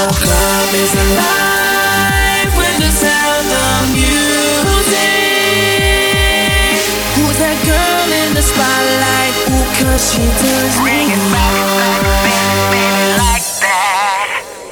club is alive with the sound of music. Who's that girl in the spotlight? Ooh, 'cause she does me baby, like that.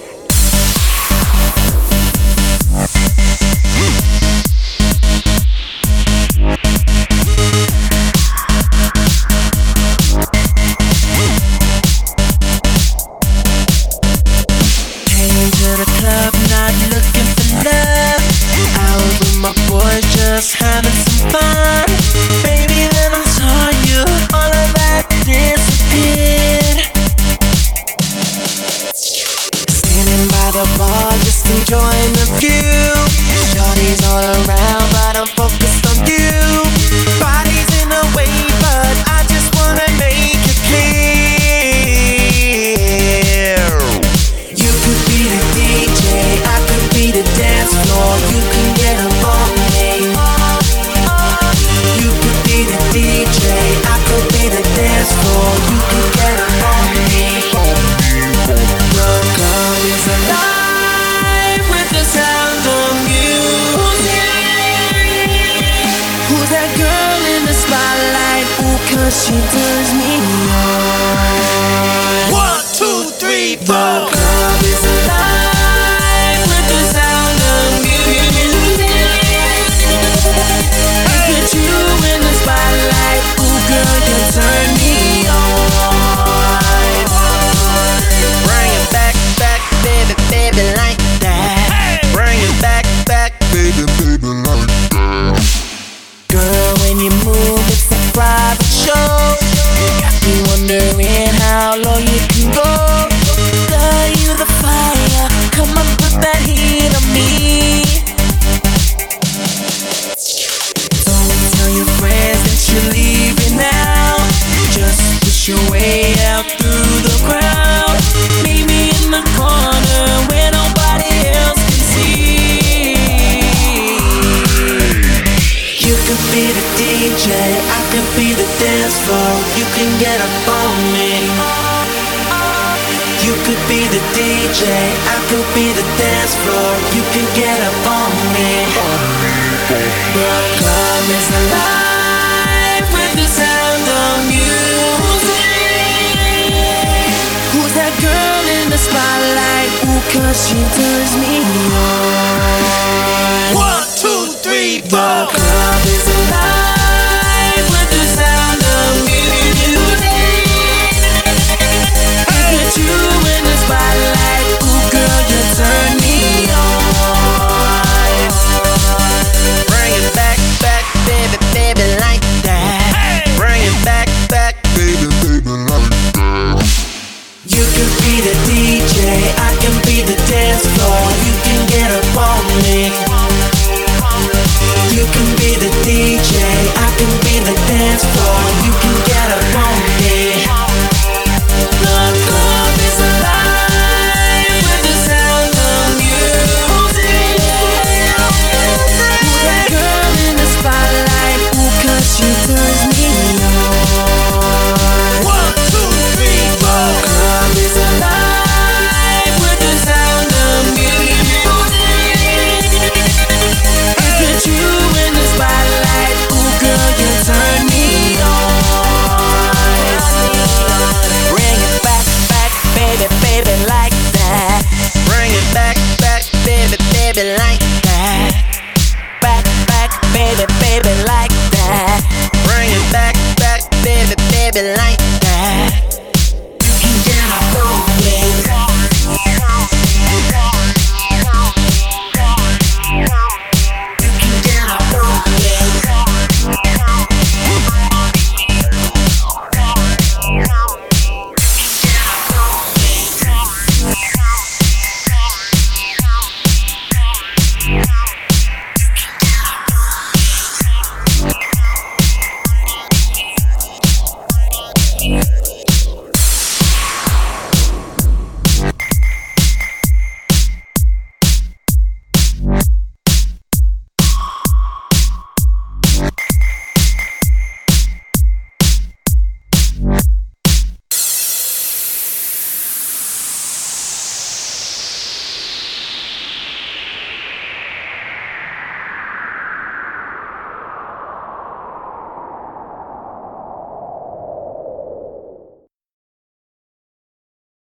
Just having some fun, baby, then I saw you, all of that disappeared. Standing by the bar, just enjoying the view. Shorties all around, but I'm focused on you. Body's in the way, but I just wanna make it clear. You could be the DJ, I could be the dance floor. You can get up on me. DJ, I could be the dance floor. You can get up on me. The club is alive with the sound of music. Who's that girl in the spotlight? Ooh, 'cause she turns me on. 1, 2, 3, 4. The club is alive with the sound of music. Look at you in the spotlight. Ooh, girl, you turn me on. Bring it back, back, baby, baby, like that. Bring it back, back, baby, baby, like that. Girl, when you move, it's a private show. You got me wondering how low you can go. Girl, you the fire. Come on, put that heat on me. You're leaving now. Just push your way out through the crowd. Meet me in the corner where nobody else can see. You could be the DJ, I could be the dance floor. You can get up on me. You could be the DJ, I could be the dance floor. You can get up on me. The club is alive with the sound of music. Who's that girl in the spotlight? Ooh, 'cause she turns me on. 1, 2, 3, 4. The club is alive with the sound of music. Look at you in the spotlight. Ooh, girl, you turn me on. Bring it back, back, baby, baby, like that. Bring it back, back, baby, baby, like that. You can be the DJ, I can be the dance floor. You can get up on me. You can be the DJ, I can be the dance floor. You can get up on me. The club is alive with the sound of music. Who's that girl in the spotlight? Ooh, 'cause she turns me on. 1, 2, 3, 4. The club is alive with the sound of music. Look at you in the spotlight. Ooh, girl, you turn me on. Bring it back, back, baby, baby, like that. Bring it back, back, baby, baby, like